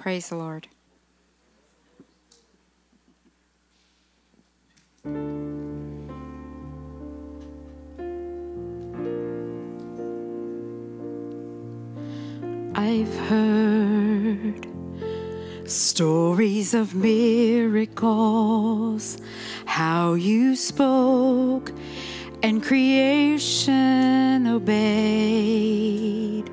Praise the Lord. I've heard stories of miracles, how you spoke and creation obeyed.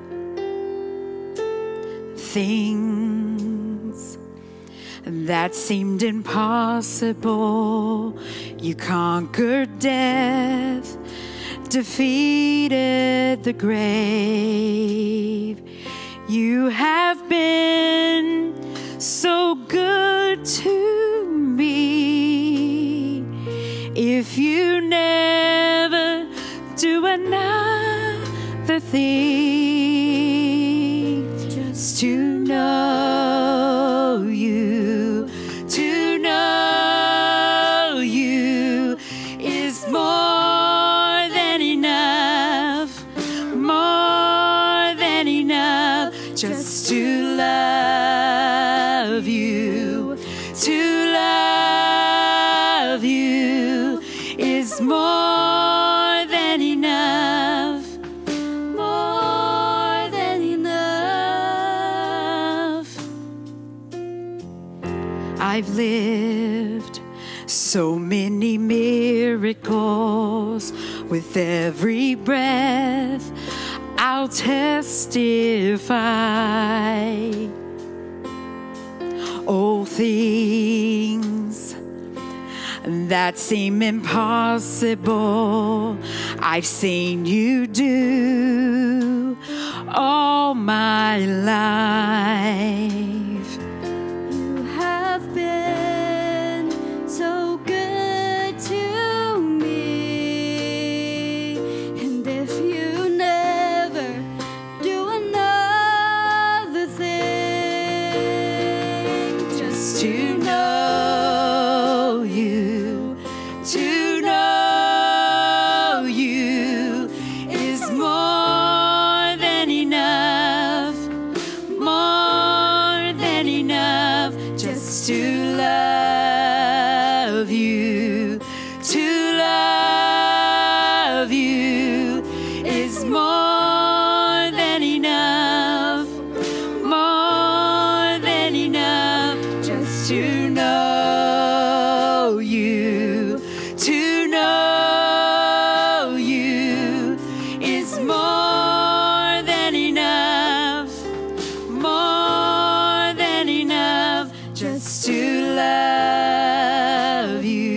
Things that seemed impossible, you conquered death, defeated the grave. You have been so good to me. If you never do another thing, just to know you is more than enough, more than enough. Just to love you is more than enough, more than enough. I've lived so many miracles, with every breath I'll testify. All things that seem impossible, I've seen you do all my life. You have been so good to me, and if you never do another thing, just to know you is more than enough, more than enough. Just to love you is more than enough, more than enough. Just to know you is more than enough, more than enough. Just to love you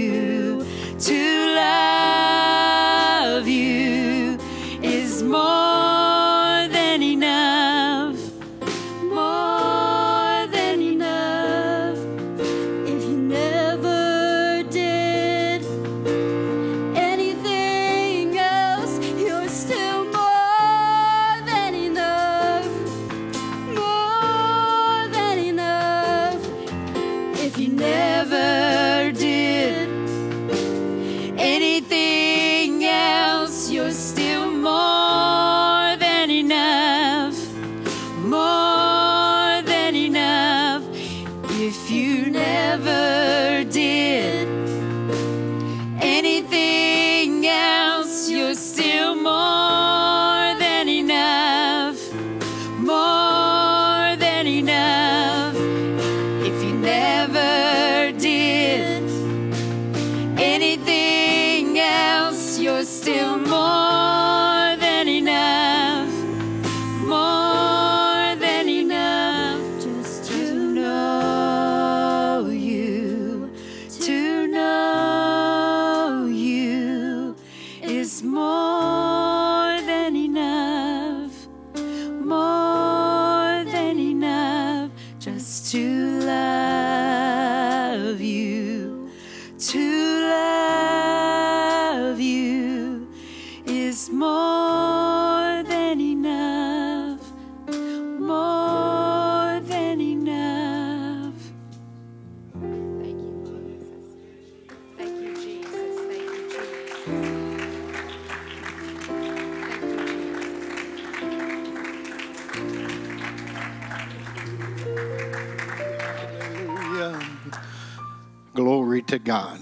Glory to God.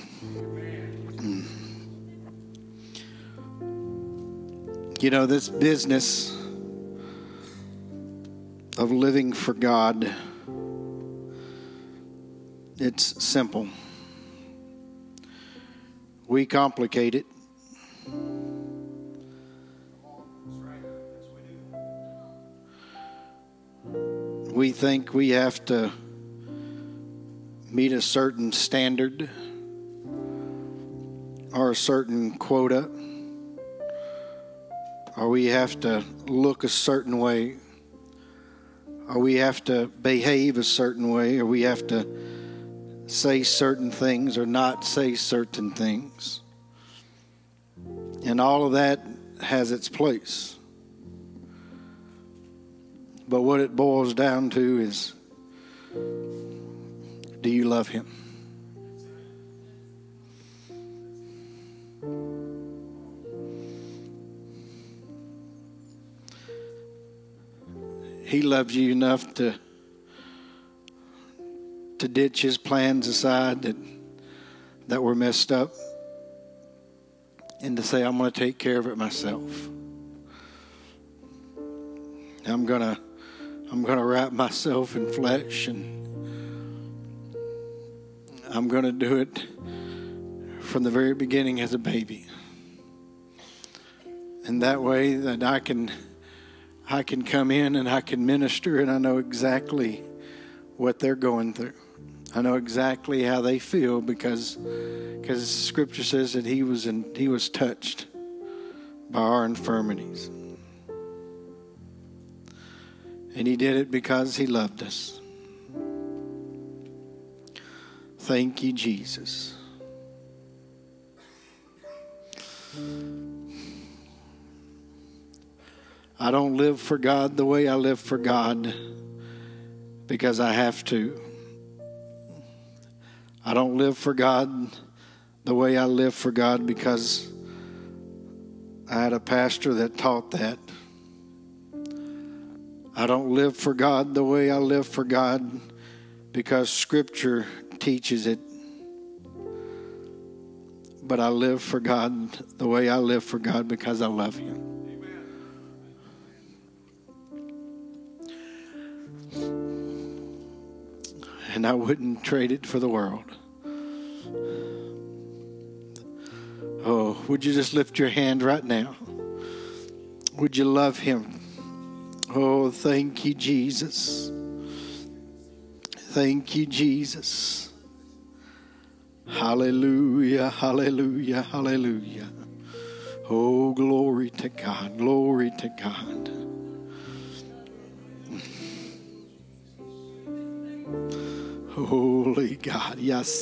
You know, this business of living for God, it's simple. We complicate it. We think we have to meet a certain standard or a certain quota, or we have to look a certain way, or we have to behave a certain way, or we have to say certain things or not say certain things. And all of that has its place. But what it boils down to is, do you love him? He loves you enough to ditch his plans aside that were messed up, and to say, I'm going to take care of it myself. I'm going to wrap myself in flesh, and I'm going to do it from the very beginning as a baby. And that way that I can come in and I can minister, and I know exactly what they're going through. I know exactly how they feel because Scripture says that he was touched by our infirmities. And he did it because he loved us. Thank you, Jesus. I don't live for God the way I live for God because I have to. I don't live for God the way I live for God because I had a pastor that taught that. I don't live for God the way I live for God because Scripture teaches it. But I live for God the way I live for God because I love him. And I wouldn't trade it for the world. Oh, would you just lift your hand right now? Would you love him? Oh, thank you, Jesus. Thank you, Jesus. Hallelujah, hallelujah, hallelujah. Oh, glory to God, glory to God. Holy God.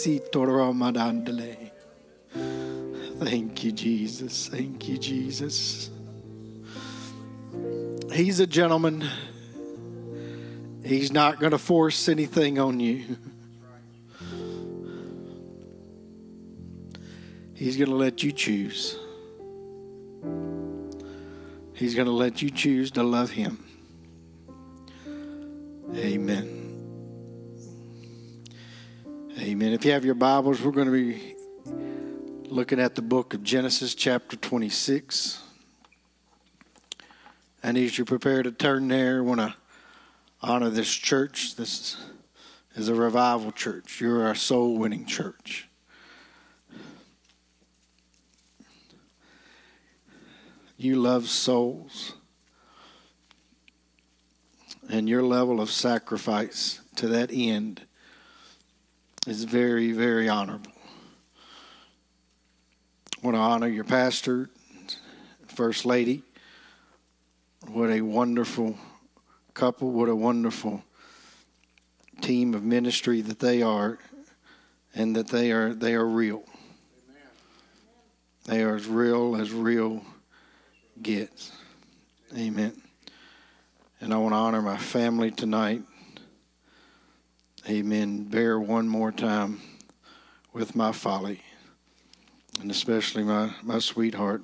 Thank you, Jesus. Thank you, Jesus. He's a gentleman. He's not going to force anything on you. He's going to let you choose. He's going to let you choose to love him. Amen. Amen. If you have your Bibles, we're going to be looking at the book of Genesis chapter 26. And as you prepare to turn there, I want to honor this church. This is a revival church. You're our soul-winning church. You love souls. And your level of sacrifice to that end is very, very honorable. I want to honor your pastor, First Lady. What a wonderful couple. What a wonderful team of ministry that they are, and that they are real. They are as real gets. Amen. And I want to honor my family tonight. Amen. Bear one more time with my folly, and especially my sweetheart.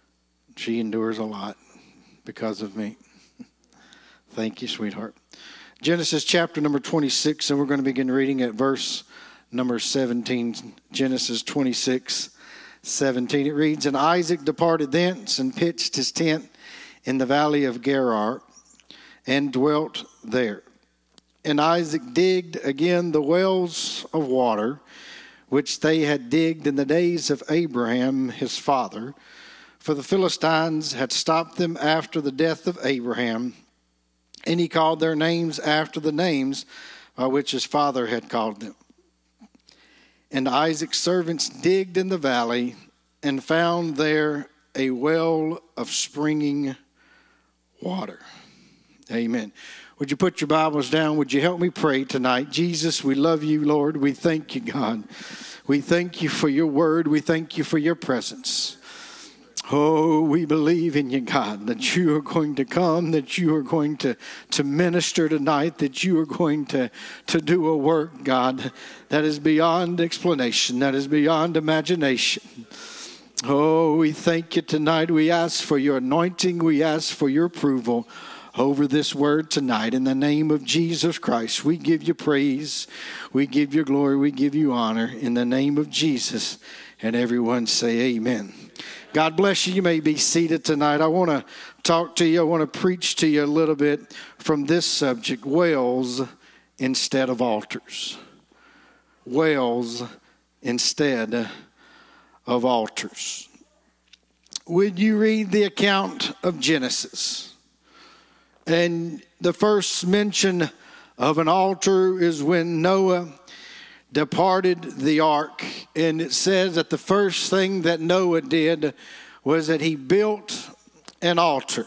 She endures a lot because of me. Thank you, sweetheart. Genesis chapter number 26, and we're going to begin reading at verse number 17. Genesis 26, 17. It reads, "And Isaac departed thence and pitched his tent in the valley of Gerar and dwelt there. And Isaac digged again the wells of water, which they had digged in the days of Abraham his father, for the Philistines had stopped them after the death of Abraham. And he called their names after the names by which his father had called them. And Isaac's servants digged in the valley and found there a well of springing water." Amen. Would you put your Bibles down? Would you help me pray tonight? Jesus, we love you, Lord. We thank you, God. We thank you for your word. We thank you for your presence. Oh, we believe in you, God, that you are going to come, that you are going to minister tonight, that you are going to do a work, God, that is beyond explanation, that is beyond imagination. Oh, we thank you tonight. We ask for your anointing. We ask for your approval over this word tonight. In the name of Jesus Christ, we give you praise. We give you glory. We give you honor. In the name of Jesus. And everyone say amen. God bless you. You may be seated tonight. I want to talk to you. I want to preach to you a little bit from this subject, wells instead of altars. Wells instead of altars. When you read the account of Genesis, and the first mention of an altar is when Noah departed the ark, and it says that the first thing that Noah did was that he built an altar.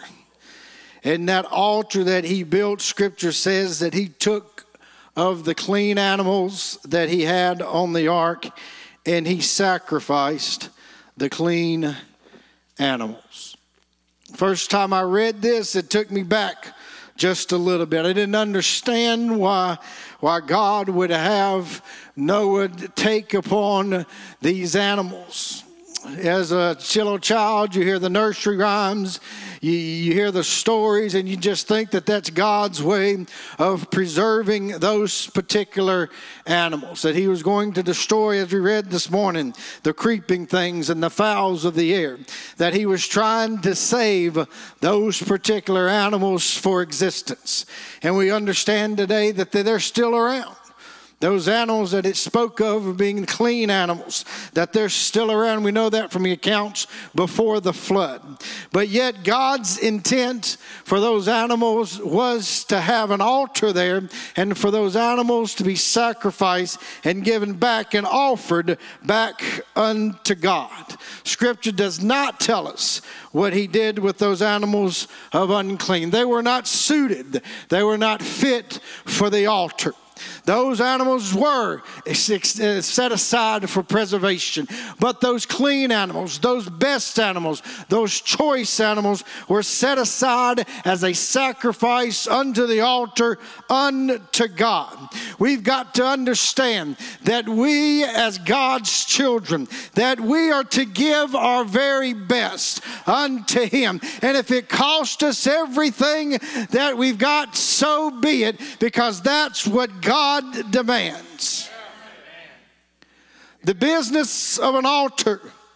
And that altar that he built, Scripture says that he took of the clean animals that he had on the ark, and he sacrificed the clean animals. First time I read this, it took me back just a little bit. I didn't understand why God would have Noah take upon these animals. As a little child, you hear the nursery rhymes, you hear the stories, and you just think that that's God's way of preserving those particular animals. That he was going to destroy, as we read this morning, the creeping things and the fowls of the air. That he was trying to save those particular animals for existence. And we understand today that they're still around. Those animals that it spoke of being clean animals, that they're still around. We know that from the accounts before the flood. But yet God's intent for those animals was to have an altar there, and for those animals to be sacrificed and given back and offered back unto God. Scripture does not tell us what he did with those animals of unclean. They were not suited. They were not fit for the altar. Those animals were set aside for preservation. But those clean animals, those best animals, those choice animals were set aside as a sacrifice unto the altar unto God. We've got to understand that we as God's children, that we are to give our very best unto him. And if it costs us everything that we've got, so be it, because that's what God demands. The business of an altar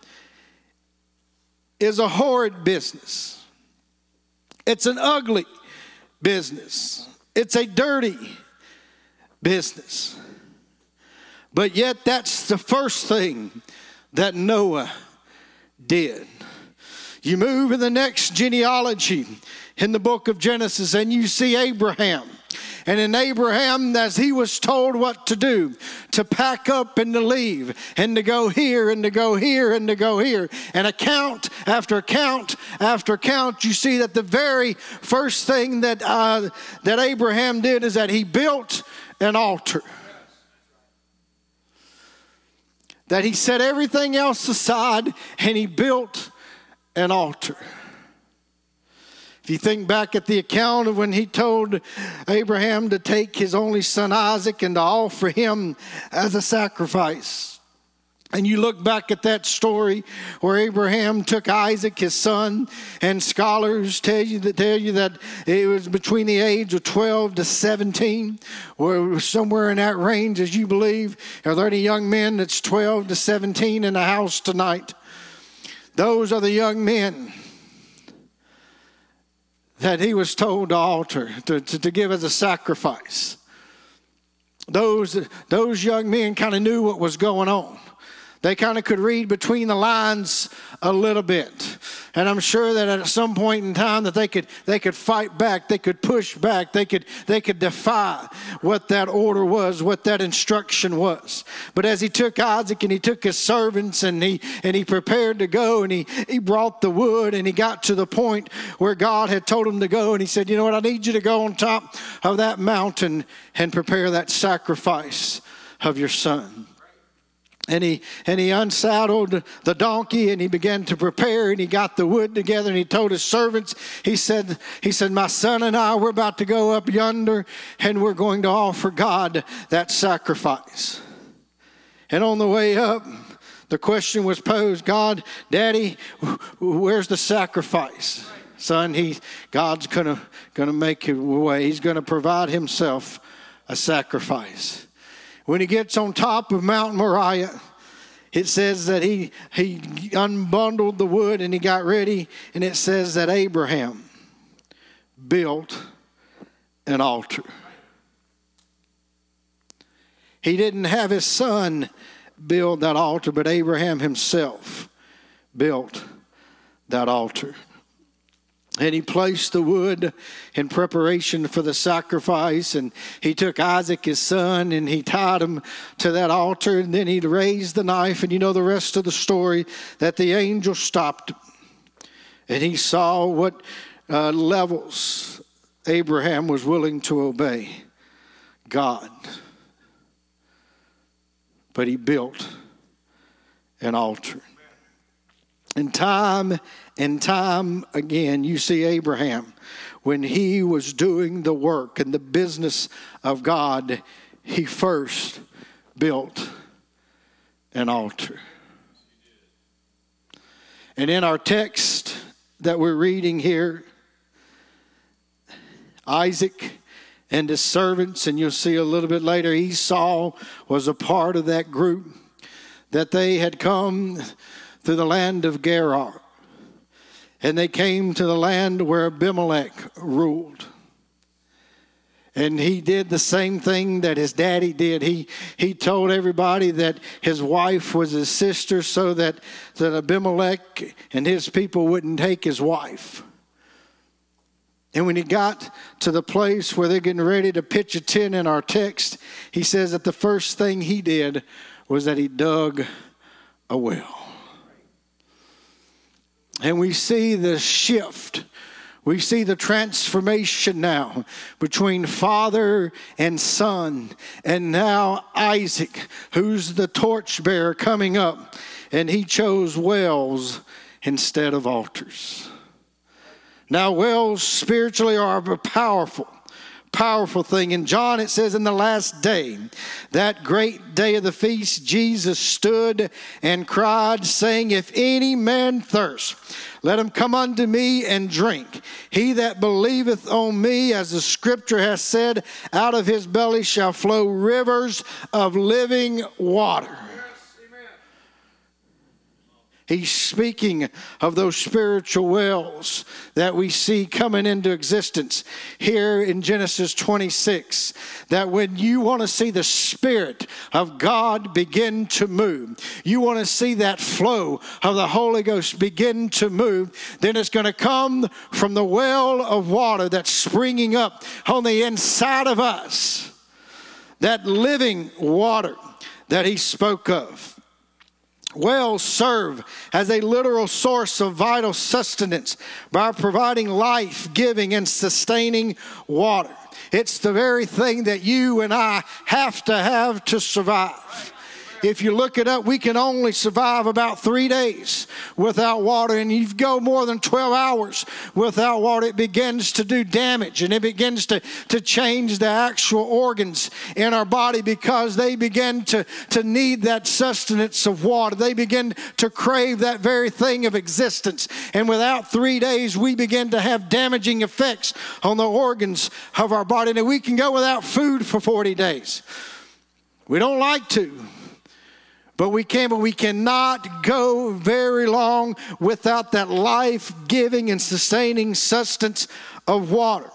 is a horrid business. It's an ugly business. It's a dirty business. But yet that's the first thing that Noah did. You move in the next genealogy in the book of Genesis and you see Abraham. And in Abraham, as he was told what to do, to pack up and to leave, and to go here, and to go here, and to go here. And account after account after account, you see that the very first thing that Abraham did is that he built an altar. That he set everything else aside, and he built an altar. If you think back at the account of when he told Abraham to take his only son Isaac and to offer him as a sacrifice. And you look back at that story where Abraham took Isaac, his son, and scholars tell you that it was between the age of 12 to 17, or somewhere in that range, as you believe. Are there any young men that's 12 to 17 in the house tonight? Those are the young men that he was told to alter, to give as a sacrifice. Those young men kind of knew what was going on. They kind of could read between the lines a little bit. And I'm sure that at some point in time that they could fight back, they could push back, they could defy what that order was, what that instruction was. But as he took Isaac and he took his servants and he prepared to go, and he brought the wood, and he got to the point where God had told him to go, and he said, you know what, I need you to go on top of that mountain and prepare that sacrifice of your son. And he unsaddled the donkey, and he began to prepare, and he got the wood together, and he told his servants, he said, my son and I, we're about to go up yonder, and we're going to offer God that sacrifice. And on the way up, the question was posed, God, Daddy, where's the sacrifice? Son, God's gonna make a way. He's gonna provide himself a sacrifice. When he gets on top of Mount Moriah, it says that he unbundled the wood and he got ready. And it says that Abraham built an altar. He didn't have his son build that altar, but Abraham himself built that altar. And he placed the wood in preparation for the sacrifice. And he took Isaac, his son, and he tied him to that altar. And then he raised the knife. And you know the rest of the story, that the angel stopped him. And he saw what levels Abraham was willing to obey God. But he built an altar. And time again, you see Abraham, when he was doing the work and the business of God, he first built an altar. And in our text that we're reading here, Isaac and his servants, and you'll see a little bit later, Esau was a part of that group, that they had come through the land of Gerar. And they came to the land where Abimelech ruled. And he did the same thing that his daddy did. He told everybody that his wife was his sister, so that Abimelech and his people wouldn't take his wife. And when he got to the place where they're getting ready to pitch a tent in our text, he says that the first thing he did was that he dug a well. And we see the shift. We see the transformation now between father and son. And now Isaac, who's the torchbearer, coming up. And he chose wells instead of altars. Now wells spiritually are a powerful thing. In John it says, in the last day, that great day of the feast, Jesus stood and cried, saying, if any man thirst, let him come unto me and drink. He that believeth on me, as the scripture has said, out of his belly shall flow rivers of living water. He's speaking of those spiritual wells that we see coming into existence here in Genesis 26. That when you want to see the Spirit of God begin to move, you want to see that flow of the Holy Ghost begin to move, then it's going to come from the well of water that's springing up on the inside of us. That living water that he spoke of. Wells serve as a literal source of vital sustenance by providing life-giving and sustaining water. It's the very thing that you and I have to survive. If you look it up, we can only survive about 3 days without water. And you go more than 12 hours without water, it begins to do damage. And it begins to change the actual organs in our body because they begin to need that sustenance of water. They begin to crave that very thing of existence. And without 3 days, we begin to have damaging effects on the organs of our body. And we can go without food for 40 days. We don't like to. But we can, but we cannot go very long without that life-giving and sustaining sustenance of water.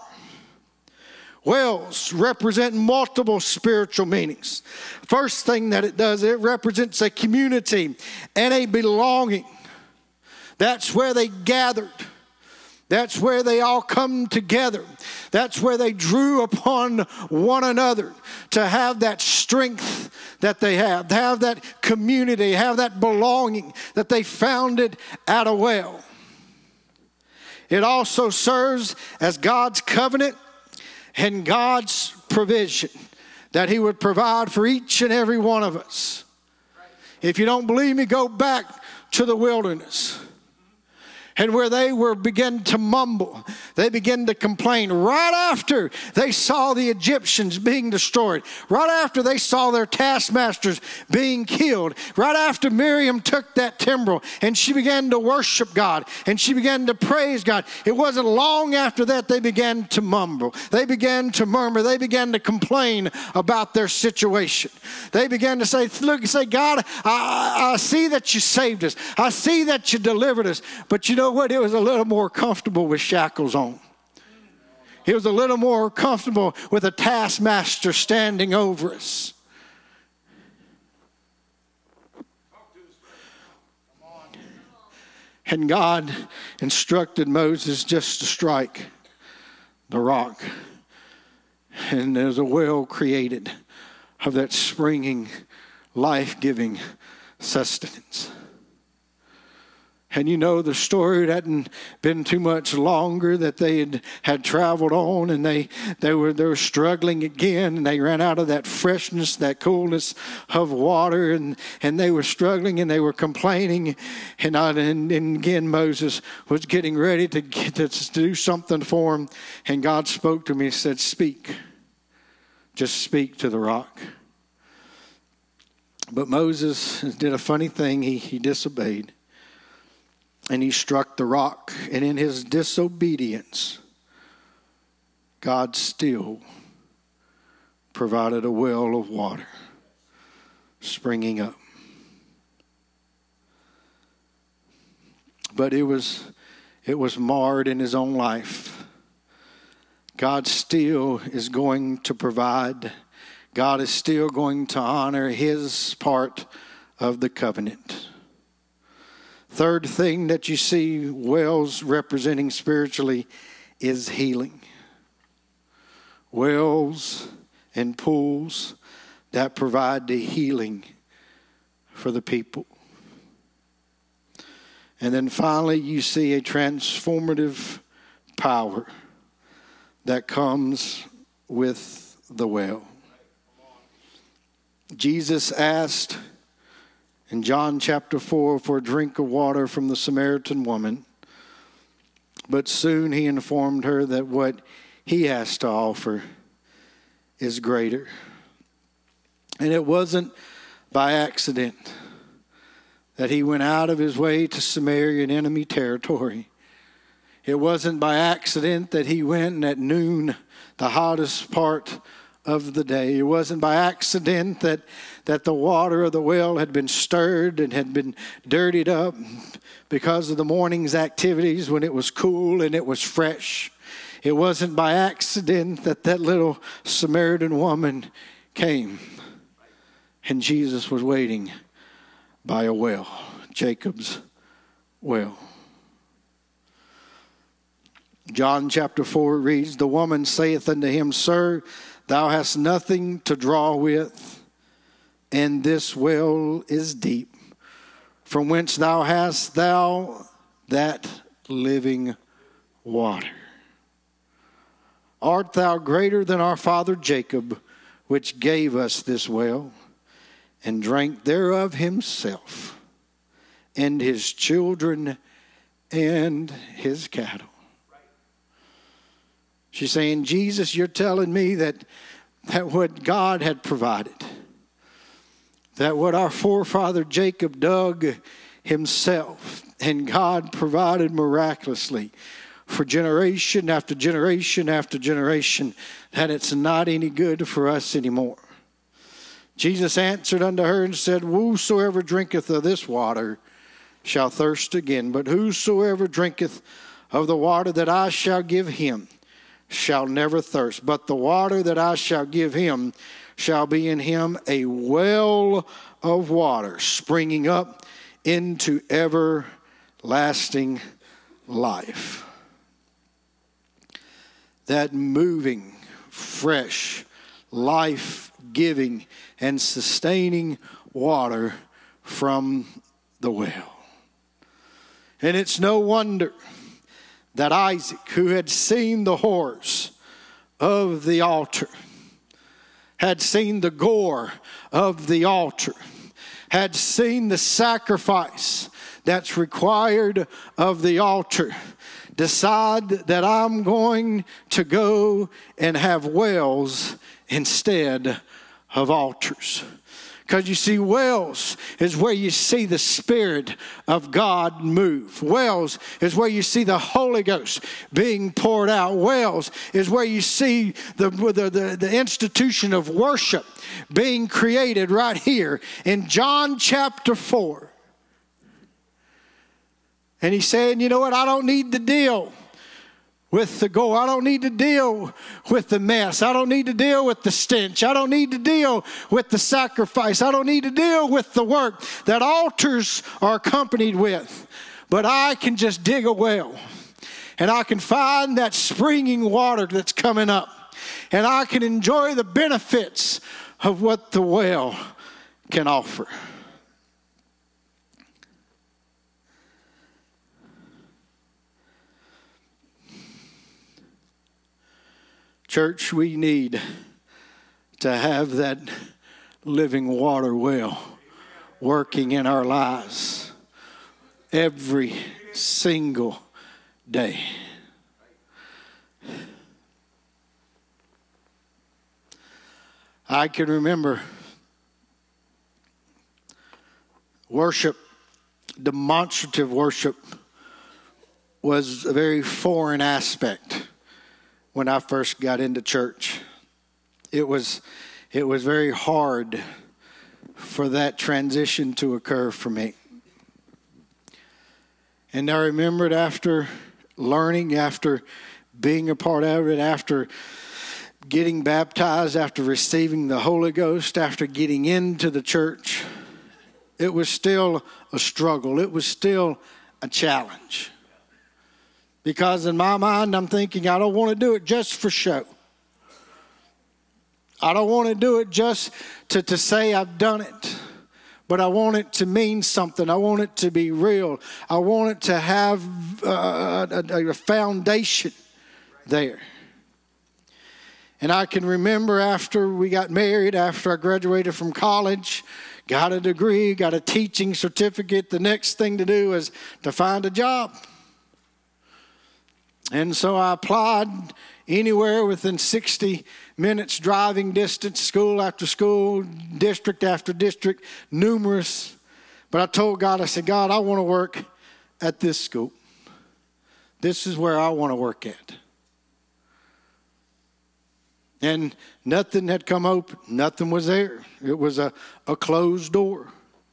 Wells represent multiple spiritual meanings. First thing that it does, it represents a community and a belonging. That's where they gathered. That's where they all come together. That's where they drew upon one another to have that strength that they have, to have that community, have that belonging that they founded at a well. It also serves as God's covenant and God's provision that He would provide for each and every one of us. If you don't believe me, go back to the wilderness. And where they began to mumble, they began to complain right after they saw the Egyptians being destroyed, right after they saw their taskmasters being killed, right after Miriam took that timbrel and she began to worship God and she began to praise God. It wasn't long after that they began to mumble. They began to murmur. They began to complain about their situation. They began to say, look, say, God, I see that you saved us. I see that you delivered us. But you know what? It was a little more comfortable with shackles on. It was a little more comfortable with a taskmaster standing over us. And God instructed Moses just to strike the rock. And there's a well created of that springing, life-giving sustenance. And you know the story. It hadn't been too much longer that they had traveled on, and they were struggling again, and they ran out of that freshness, that coolness of water, and they were struggling and they were complaining. And again Moses was getting ready to do something for him, and God spoke to me and said, "Speak, just speak to the rock." But Moses did a funny thing. He disobeyed. And he struck the rock. And in his disobedience, God still provided a well of water springing up. But it was marred in his own life. God still is going to provide. God is still going to honor His part of the covenant. Third thing that you see wells representing spiritually is healing. Wells and pools that provide the healing for the people. And then finally you see a transformative power that comes with the well. Jesus asked in John chapter 4 for a drink of water from the Samaritan woman. But soon He informed her that what He has to offer is greater. And it wasn't by accident that He went out of His way to Samaria, in enemy territory. It wasn't by accident that He went at noon, the hottest part of the day. It wasn't by accident that the water of the well had been stirred and had been dirtied up because of the morning's activities when it was cool and it was fresh. It wasn't by accident that little Samaritan woman came and Jesus was waiting by a well, Jacob's well. John chapter 4 reads, "The woman saith unto him, Sir, thou hast nothing to draw with, and this well is deep. From whence hast thou that living water? Art thou greater than our father Jacob, which gave us this well, and drank thereof himself, and his children, and his cattle. She's saying, Jesus, you're telling me that what God had provided, that what our forefather Jacob dug himself, and God provided miraculously for generation after generation after generation, that it's not any good for us anymore. Jesus answered unto her and said, whosoever drinketh of this water shall thirst again, but whosoever drinketh of the water that I shall give him shall never thirst. But the water that I shall give him shall be in him a well of water, springing up into everlasting life. That moving, fresh, life-giving, and sustaining water from the well. And it's no wonder that Isaac, who had seen the horrors of the altar, had seen the gore of the altar, had seen the sacrifice that's required of the altar, decide that I'm going to go and have wells instead of altars. Because you see, wells is where you see the Spirit of God move. Wells is where you see the Holy Ghost being poured out. Wells is where you see the institution of worship being created right here in John chapter 4. And he's saying, you know what, I don't need to deal with the gore. I don't need to deal with the mess. I don't need to deal with the stench. I don't need to deal with the sacrifice. I don't need to deal with the work that altars are accompanied with. But I can just dig a well, and I can find that springing water that's coming up, and I can enjoy the benefits of what the well can offer. Church, we need to have that living water well working in our lives every single day. I can remember worship, demonstrative worship, was a very foreign aspect when I first got into church. It was very hard for that transition to occur for me. And I remembered after learning, after being a part of it, after getting baptized, after receiving the Holy Ghost, after getting into the church, it was still a struggle. It was still a challenge. Because in my mind, I'm thinking, I don't want to do it just for show. I don't want to do it just to say I've done it. But I want it to mean something. I want it to be real. I want it to have a foundation there. And I can remember after we got married, after I graduated from college, got a degree, got a teaching certificate, the next thing to do is to find a job. And so I applied anywhere within 60 minutes driving distance, school after school, district after district, numerous. But I told God, I said, God, I want to work at this school. This is where I want to work at. And nothing had come open. Nothing was there. It was a closed door.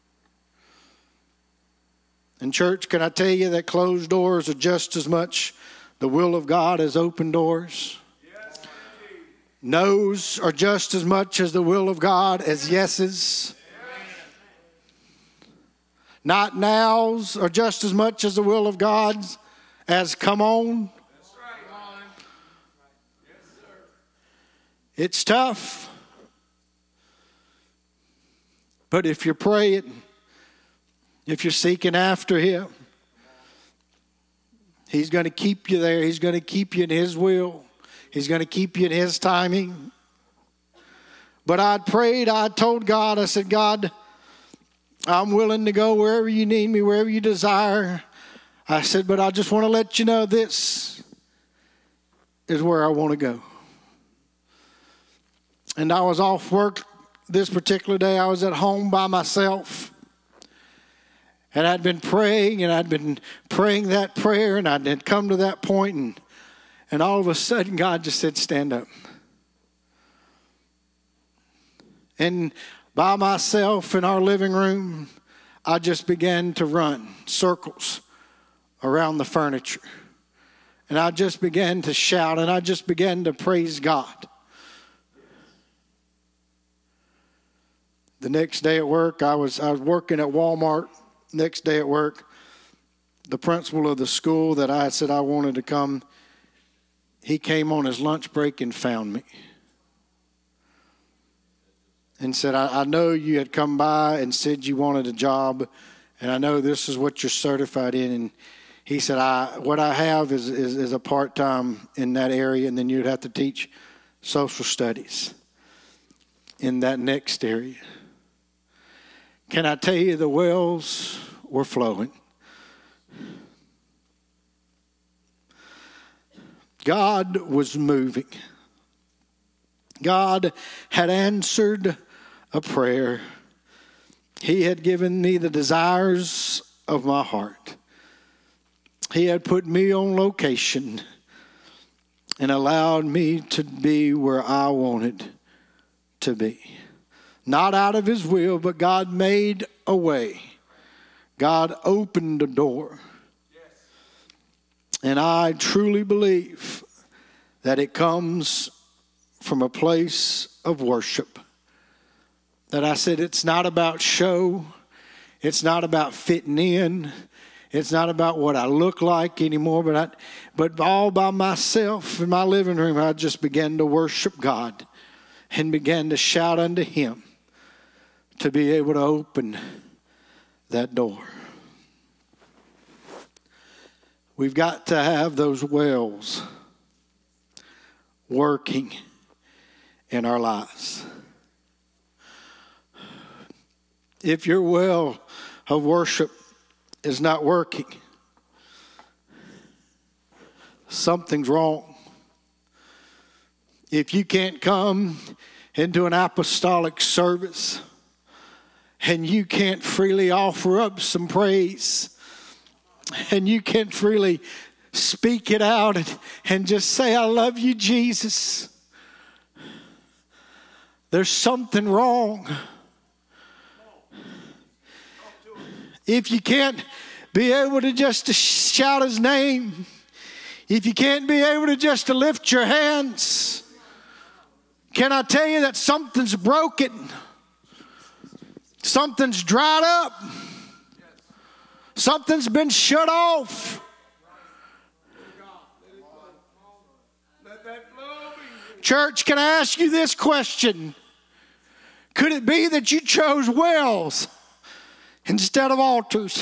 And church, can I tell you that closed doors are just as much the will of God as open doors? Yes. No's are just as much as the will of God as yeses. Yes. Not nows are just as much as the will of God as come on. That's right. Yes, sir. It's tough. But if you're praying, if you're seeking after Him, He's going to keep you there. He's going to keep you in His will. He's going to keep you in His timing. But I prayed, I told God, I said, God, I'm willing to go wherever you need me, wherever you desire. I said, but I just want to let you know this is where I want to go. And I was off work this particular day. I was at home by myself. And I'd been praying, and I'd been praying that prayer, and I had come to that point, and all of a sudden God just said, stand up. And by myself in our living room, I just began to run circles around the furniture. And I just began to shout, and I just began to praise God. The next day at work, I was working at Walmart. Next day at work, the principal of the school that I had said I wanted to come, he came on his lunch break and found me. And said, I know you had come by and said you wanted a job, and I know this is what you're certified in. And he said, what I have is a part-time in that area, and then you'd have to teach social studies in that next area. Can I tell you, the wells were flowing. God was moving. God had answered a prayer. He had given me the desires of my heart. He had put me on location and allowed me to be where I wanted to be. Not out of his will, but God made a way. God opened a door. And I truly believe that it comes from a place of worship. That I said it's not about show. It's not about fitting in. It's not about what I look like anymore. But all by myself in my living room, I just began to worship God and began to shout unto him to be able to open that door. We've got to have those wells working in our lives. If your well of worship is not working, something's wrong. If you can't come into an apostolic service and you can't freely offer up some praise, and you can't freely speak it out and just say, I love you, Jesus, there's something wrong. If you can't be able to just to shout his name, if you can't be able to just to lift your hands, can I tell you that something's broken? Something's dried up. Something's been shut off. Church, can I ask you this question? Could it be that you chose wells instead of altars?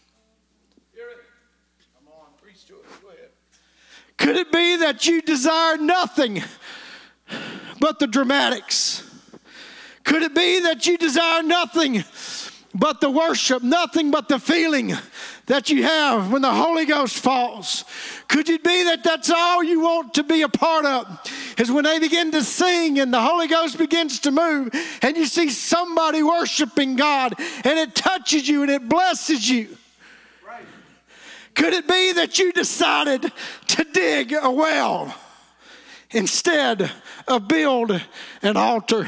Could it be that you desire nothing but the dramatics? Could it be that you desire nothing but the worship, nothing but the feeling that you have when the Holy Ghost falls? Could it be that that's all you want to be a part of, is when they begin to sing and the Holy Ghost begins to move and you see somebody worshiping God and it touches you and it blesses you? Right. Could it be that you decided to dig a well instead of build an altar?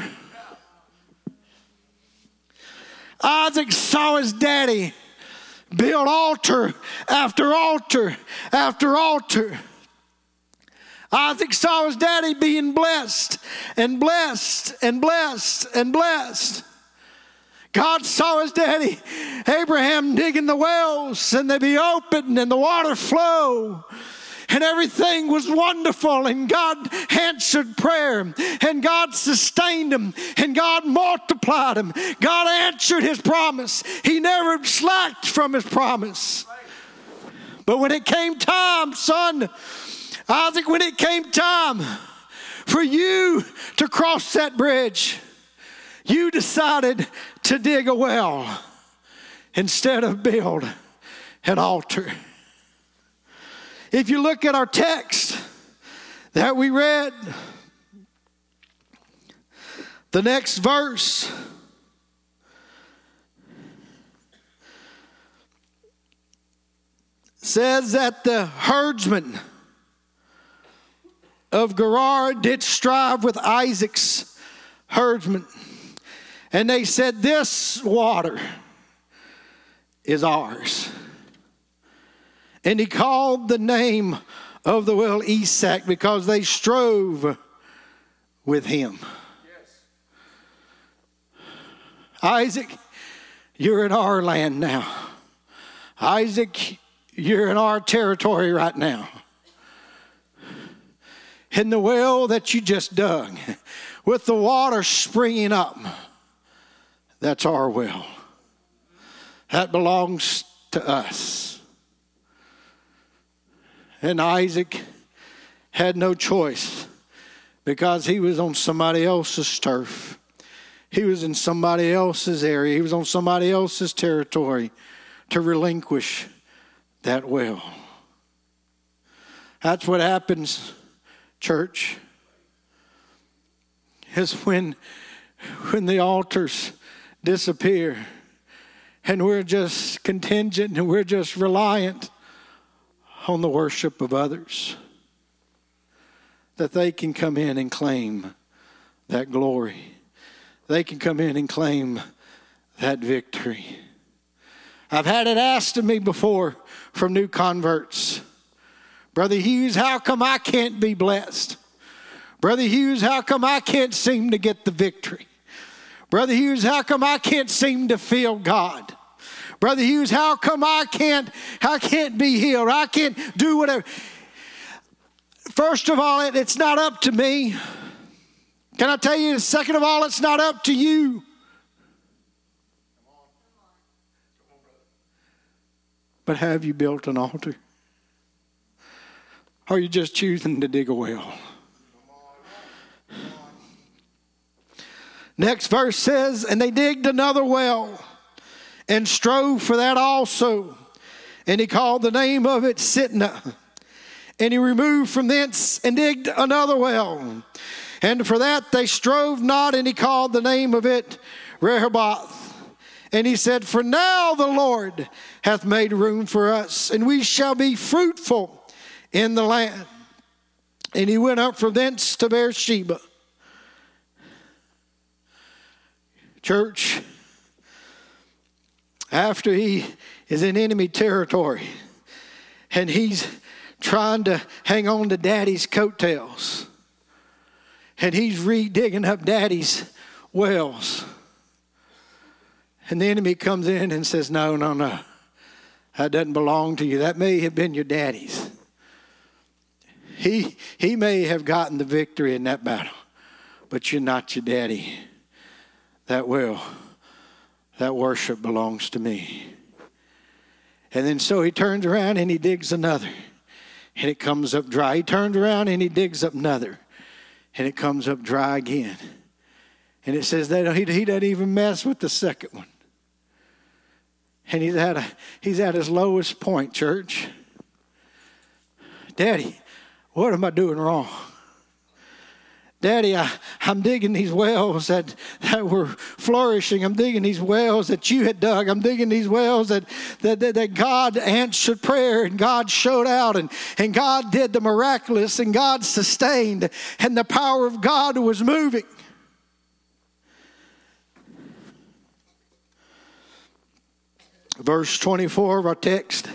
Isaac saw his daddy build altar after altar after altar. Isaac saw his daddy being blessed and blessed and blessed and blessed. God saw his daddy Abraham digging the wells and they be opened and the water flow. And everything was wonderful, and God answered prayer, and God sustained him, and God multiplied him. God answered his promise. He never slacked from his promise. But when it came time, son, Isaac, when it came time for you to cross that bridge, you decided to dig a well. instead of build an altar. If you look at our text that we read, the next verse says that the herdsmen of Gerar did strive with Isaac's herdsmen. And they said, this water is ours. And he called the name of the well Esek because they strove with him. Yes. Isaac, you're in our land now. Isaac, you're in our territory right now. And the well that you just dug, with the water springing up, that's our well. That belongs to us. And Isaac had no choice because he was on somebody else's turf. He was in somebody else's area. He was on somebody else's territory to relinquish that well. That's what happens, church, is when the altars disappear and we're just contingent and we're just reliant on the worship of others, that they can come in and claim that glory. They can come in and claim that victory. I've had it asked of me before from new converts, Brother Hughes, how come I can't be blessed? Brother Hughes, how come I can't seem to get the victory? Brother Hughes, how come I can't seem to feel God? Brother Hughes, how come I can't be healed? I can't do whatever. First of all, it's not up to me. Can I tell you, second of all, it's not up to you. But have you built an altar? Or are you just choosing to dig a well? Next verse says, and they digged another well and strove for that also. And he called the name of it Sitnah. And he removed from thence and digged another well. And for that they strove not, and he called the name of it Rehoboth. And he said, for now the Lord hath made room for us, and we shall be fruitful in the land. And he went up from thence to Beersheba. Church, after he is in enemy territory and he's trying to hang on to daddy's coattails and he's redigging up daddy's wells, and the enemy comes in and says, no, that doesn't belong to you. That may have been your daddy's. He may have gotten the victory in that battle, but you're not your daddy. That well, that worship belongs to me. And then so he turns around and he digs another, and it comes up dry. He turns around and he digs up another, and it comes up dry again. And it says that he doesn't even mess with the second one. And he's at his lowest point, church. Daddy, what am I doing wrong? Daddy, I'm digging these wells that were flourishing. I'm digging these wells that you had dug. I'm digging these wells that God answered prayer and God showed out and God did the miraculous and God sustained and the power of God was moving. Verse 24 of our text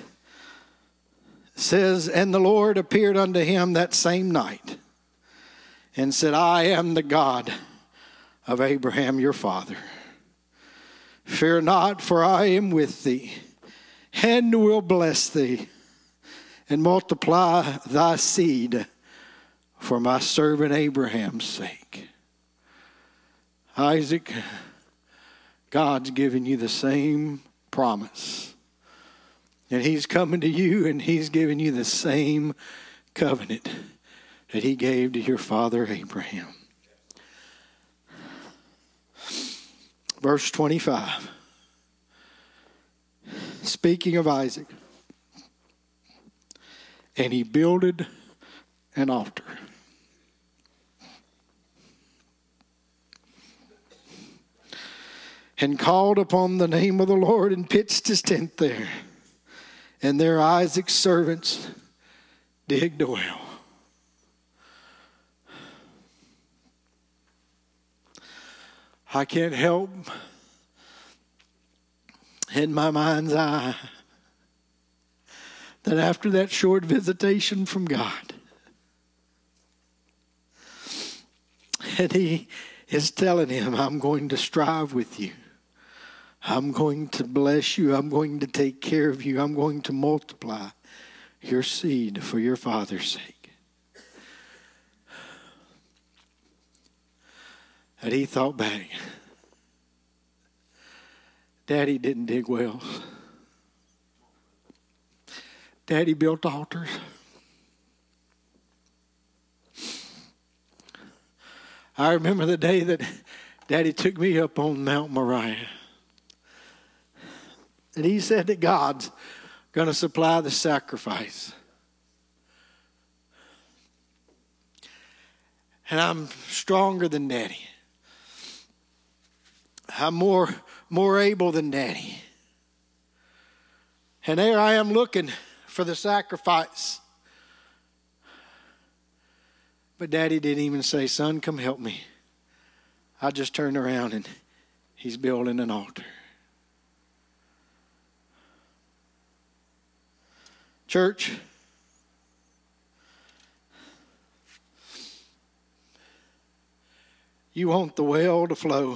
says, and the Lord appeared unto him that same night and said, I am the God of Abraham your father. Fear not, for I am with thee, and will bless thee, and multiply thy seed for my servant Abraham's sake. Isaac, God's giving you the same promise. And he's coming to you and he's giving you the same covenant that he gave to your father Abraham. Verse 25. speaking of Isaac, and he builded an altar. And called upon the name of the Lord and pitched his tent there. And there Isaac's servants digged a well. I can't help in my mind's eye that after that short visitation from God, and he is telling him, I'm going to strive with you. I'm going to bless you. I'm going to take care of you. I'm going to multiply your seed for your father's sake. And he thought back. Daddy didn't dig wells. Daddy built altars. I remember the day that Daddy took me up on Mount Moriah. And he said that God's going to supply the sacrifice. And I'm stronger than Daddy. I'm more able than Daddy. And there I am looking for the sacrifice. But Daddy didn't even say, son, come help me. I just turned around and he's building an altar. Church, you want the well to flow.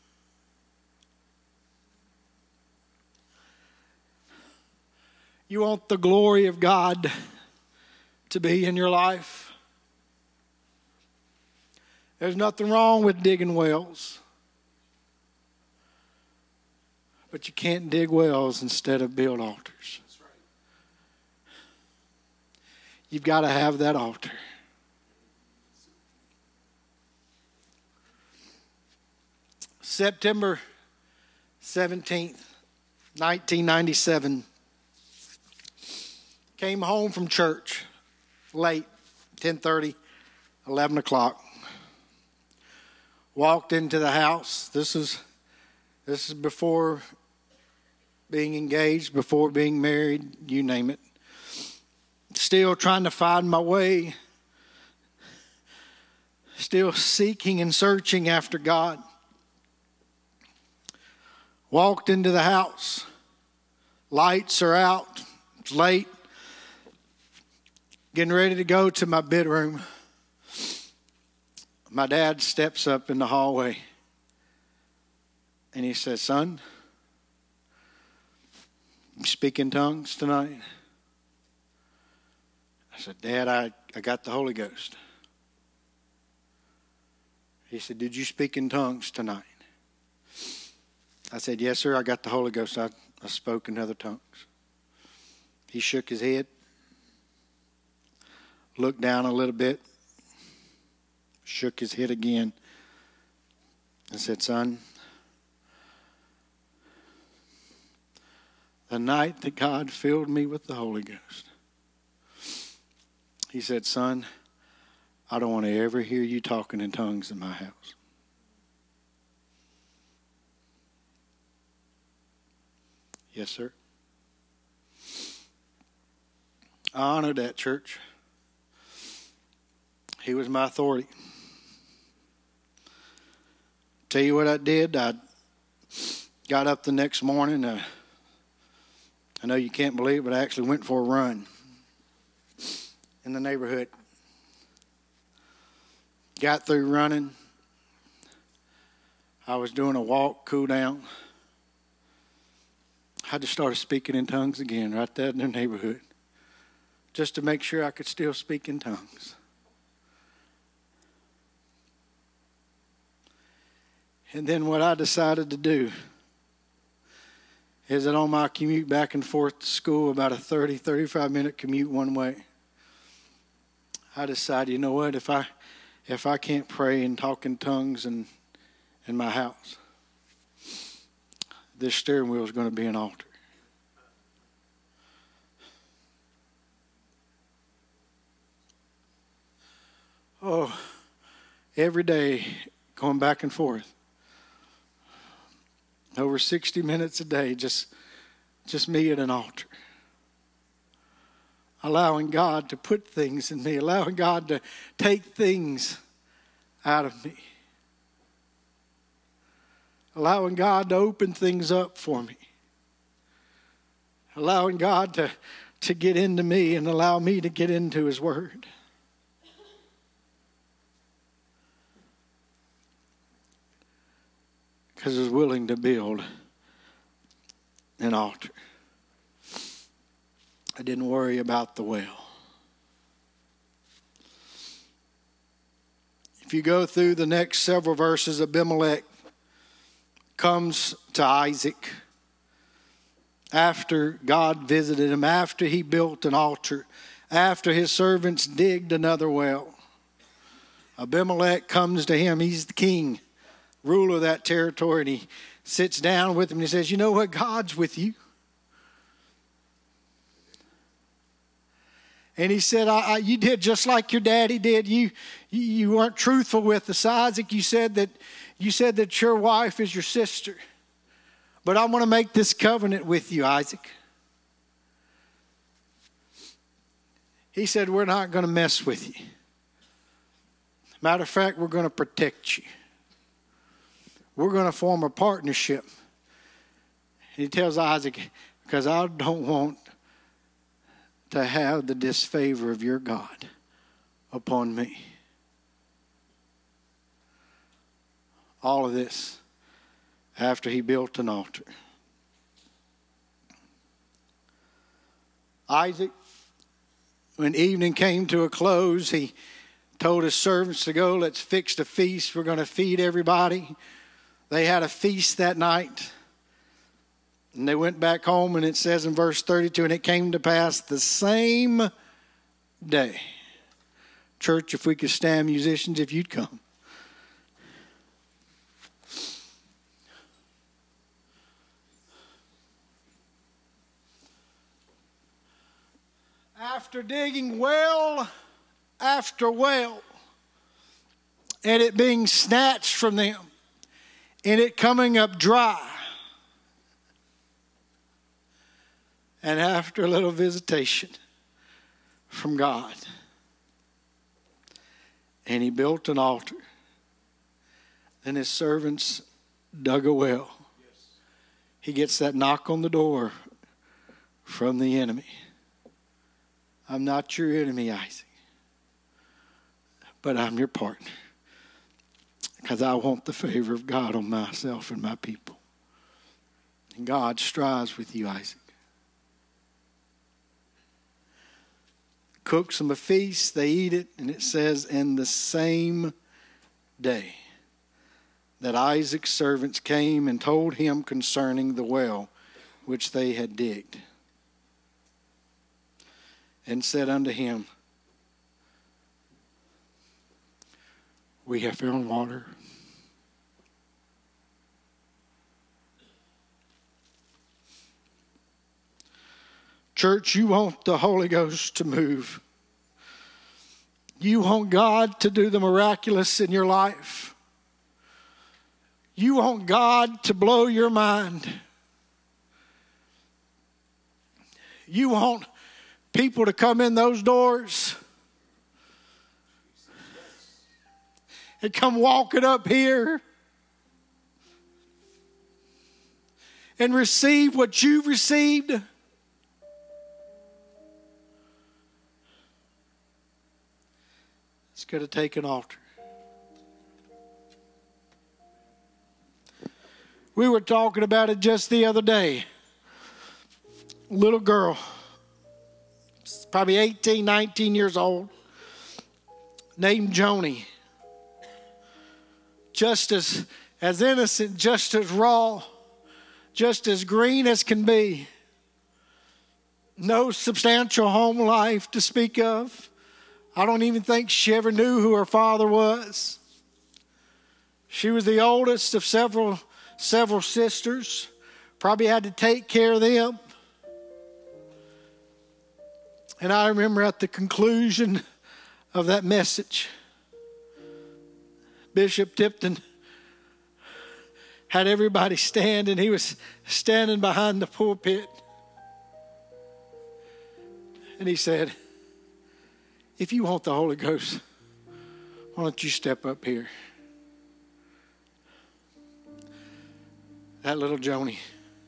You want the glory of God to be in your life. There's nothing wrong with digging wells. But you can't dig wells instead of build altars. You've got to have that altar. September 17th, 1997. Came home from church late, 10:30, 11 o'clock. Walked into the house. This is before being engaged, before being married, you name it. Still trying to find my way. Still seeking and searching after God. Walked into the house. Lights are out. It's late. Getting ready to go to my bedroom. My dad steps up in the hallway. And he says, son, you speak in tongues tonight? I said, Dad, I got the Holy Ghost. He said, did you speak in tongues tonight? I said, yes, sir, I got the Holy Ghost. I spoke in other tongues. He shook his head, looked down a little bit, shook his head again, and said, son, the night that God filled me with the Holy Ghost, he said, son, I don't want to ever hear you talking in tongues in my house. Yes, sir. I honor that, church. He was my authority. Tell you what I did. I got up the next morning. I know you can't believe it, but I actually went for a run in the neighborhood. Got through running. I was doing a walk, cool down. I just started speaking in tongues again right there in the neighborhood, just to make sure I could still speak in tongues. And then what I decided to do is that on my commute back and forth to school, about a 35-minute commute one way, I decided, you know what, if I can't pray and talk in tongues in my house, this steering wheel is going to be an altar. every day, going back and forth. Over 60 minutes a day, just me at an altar. Allowing God to put things in me, allowing God to take things out of me. Allowing God to open things up for me. Allowing God to get into me and allow me to get into His Word. Because I was willing to build an altar. I didn't worry about the well. If you go through the next several verses, Abimelech comes to Isaac after God visited him, after he built an altar, after his servants digged another well. Abimelech comes to him. He's the king, ruler of that territory, and he sits down with him and he says, you know what? God's with you. And he said, you did just like your daddy did. You weren't truthful with us, Isaac. You said that your wife is your sister. But I want to make this covenant with you, Isaac. He said, we're not going to mess with you. Matter of fact, we're going to protect you. We're going to form a partnership. And he tells Isaac, because I don't want to have the disfavor of your God upon me. All of this after he built an altar. Isaac, when evening came to a close, he told his servants to go, let's fix the feast. We're going to feed everybody. They had a feast that night. And they went back home, and it says in verse 32, and it came to pass the same day. Church, if we could stand, musicians, if you'd come. After digging well after well, and it being snatched from them, and it coming up dry, and after a little visitation from God, and he built an altar, then his servants dug a well. He gets that knock on the door from the enemy. I'm not your enemy, Isaac, but I'm your partner, because I want the favor of God on myself and my people. And God strives with you, Isaac. Cooks them a feast, they eat it, and it says, in the same day that Isaac's servants came and told him concerning the well which they had digged, and said unto him, we have found water. Church, you want the Holy Ghost to move. You want God to do the miraculous in your life. You want God to blow your mind. You want people to come in those doors and come walking up here and receive what you've received. It's going to take an altar. We were talking about it just the other day. Little girl, probably 18, 19 years old, named Joni. Just as innocent, just as raw, just as green as can be. No substantial home life to speak of. I don't even think she ever knew who her father was. She was the oldest of several sisters. Probably had to take care of them. And I remember at the conclusion of that message, Bishop Tipton had everybody stand, and he was standing behind the pulpit. And he said, if you want the Holy Ghost, why don't you step up here? That little Joni,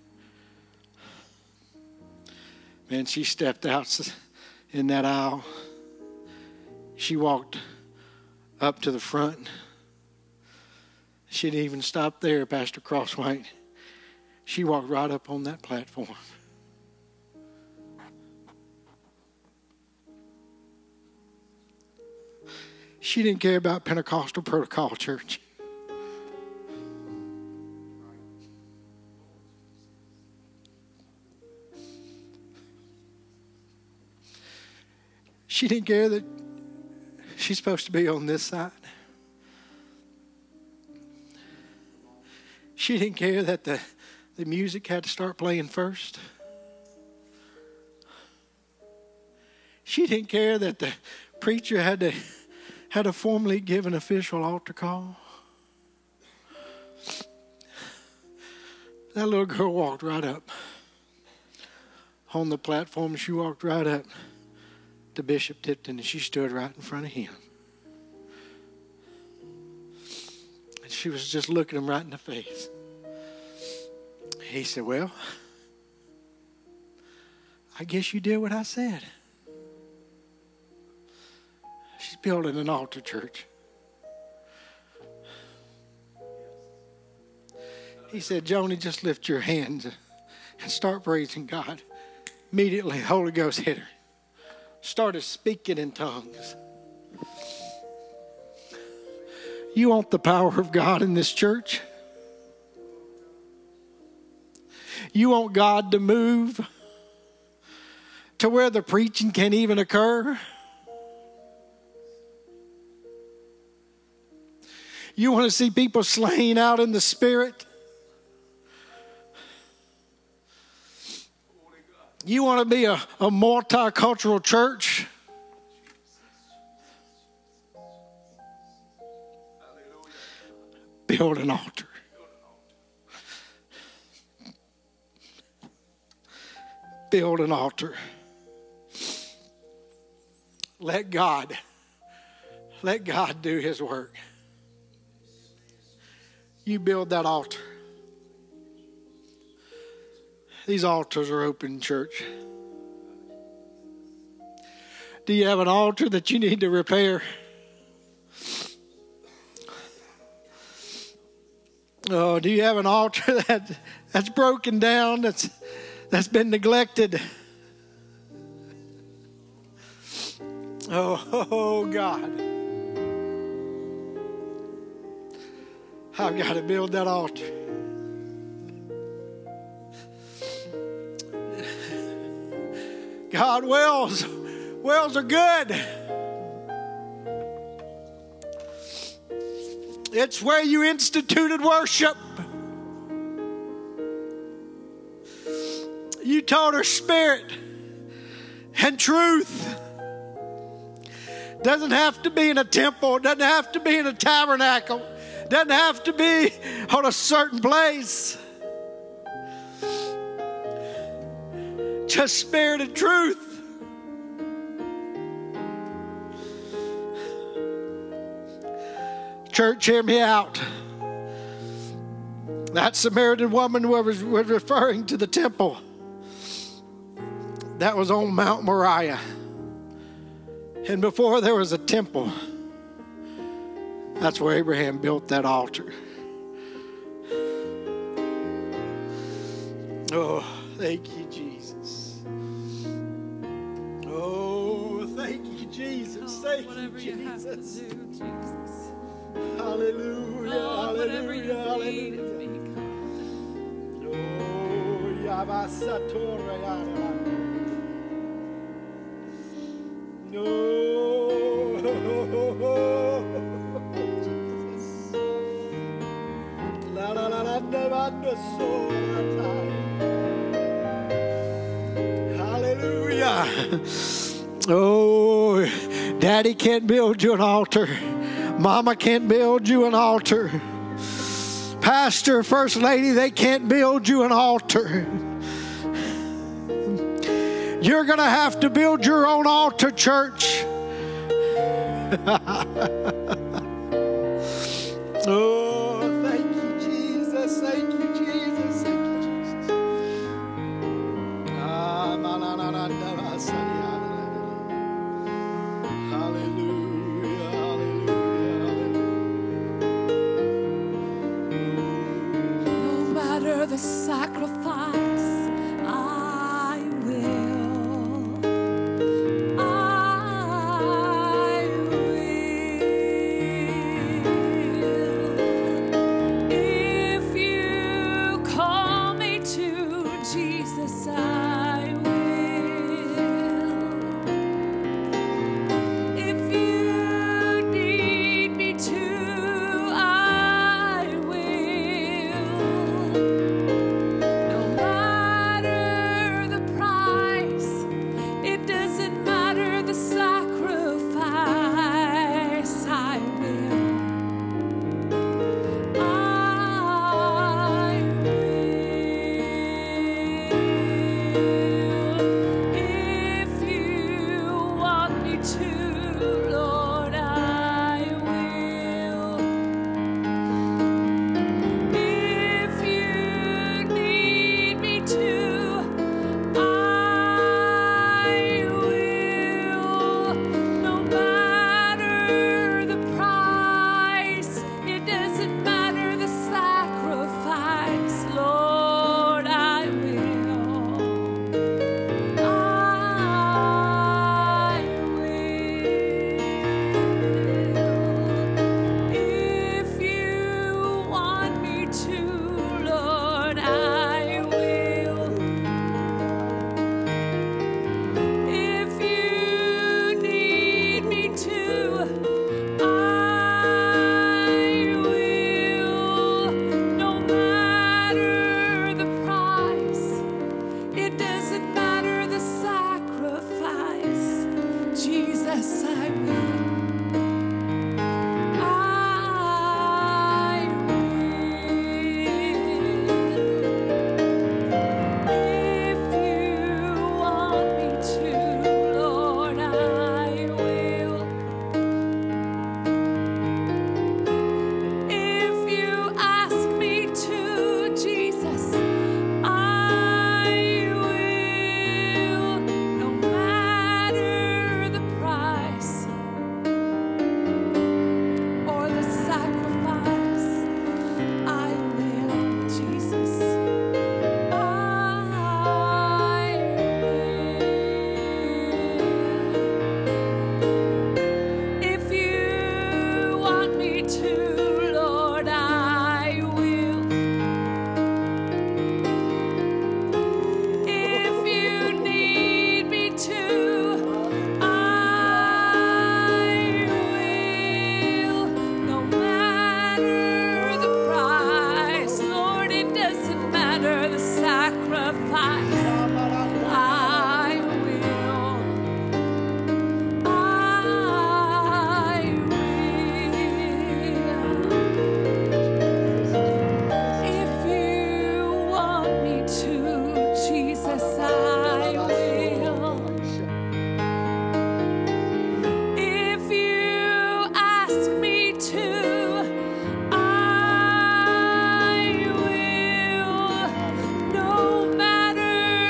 man, she stepped out in that aisle. She walked up to the front. She didn't even stop there, Pastor Crosswhite. She walked right up on that platform. She didn't care about Pentecostal protocol church. She didn't care that she's supposed to be on this side. She didn't care that the music had to start playing first. She didn't care that the preacher had to formally give an official altar call. That little girl walked right up on the platform. She walked right up to Bishop Tipton, and she stood right in front of him. And she was just looking him right in the face. He said, well, I guess you did what I said. She's building an altar church. He said, Joni, just lift your hands and start praising God. Immediately, the Holy Ghost hit her. Started speaking in tongues. You want the power of God in this church? You want God to move to where the preaching can't even occur? You want to see people slain out in the Spirit? You want to be a multicultural church? Build an altar. Build an altar. Let God do His work. You build that altar. These altars are open, church. Do you have an altar that you need to repair? Oh, do you have an altar that's broken down, that's been neglected? Oh, God. I've got to build that altar. God, wells are good. It's where you instituted worship. You taught her spirit and truth. Doesn't have to be in a temple. Doesn't have to be in a tabernacle. Doesn't have to be on a certain place. Just spirit and truth. Church, hear me out. That Samaritan woman was referring to the temple that was on Mount Moriah. And before there was a temple, that's where Abraham built that altar. Oh, thank you, Jesus. Oh, thank you, Jesus. Thank you, Jesus. Hallelujah, hallelujah, hallelujah. Oh, Yabasatora. No, Jesus. La la la la la. Hallelujah. Oh, Daddy can't build you an altar. Mama can't build you an altar. Pastor, First Lady, they can't build you an altar. You're going to have to build your own altar, church. Oh, thank you, Jesus. Thank you, Jesus. Thank you, Jesus. Hallelujah, hallelujah. No matter the sacrifice, I will. I will. If you call me to Jesus, I will. If you need me to, I will. No matter the price, it doesn't matter the sacrifice, I will. I will. If you want me to, Lord, I will. If you need me to, I will. No matter the price, it doesn't matter the sacrifice, Lord, I will. I will. If you want me to, Lord, I will. If you need me to, I will. No matter the price, it doesn't matter the sacrifice, Jesus, I will. I will. If you want me to, Lord, I will. If you ask me to, Jesus, I will. No matter the price or the sacrifice, I will, Jesus. I will. If you want me to, Lord, I will. If you need me to, I will. No matter the price, Lord, it doesn't matter the sacrifice. I will. I will. If you want me to, Jesus, I will. If you ask me to, I will. No matter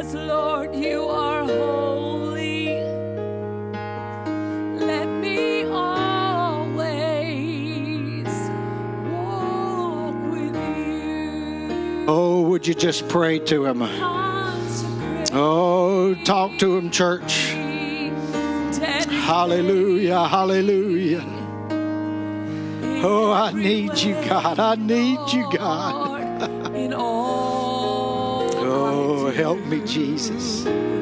because Lord, you are holy. Let me always walk with you. Oh, would you just pray to him? Consecrate Oh, talk to him, church. me, Hallelujah, hallelujah. Oh, I need you, God. I need you, God. Lord, in all Oh, help me, Jesus.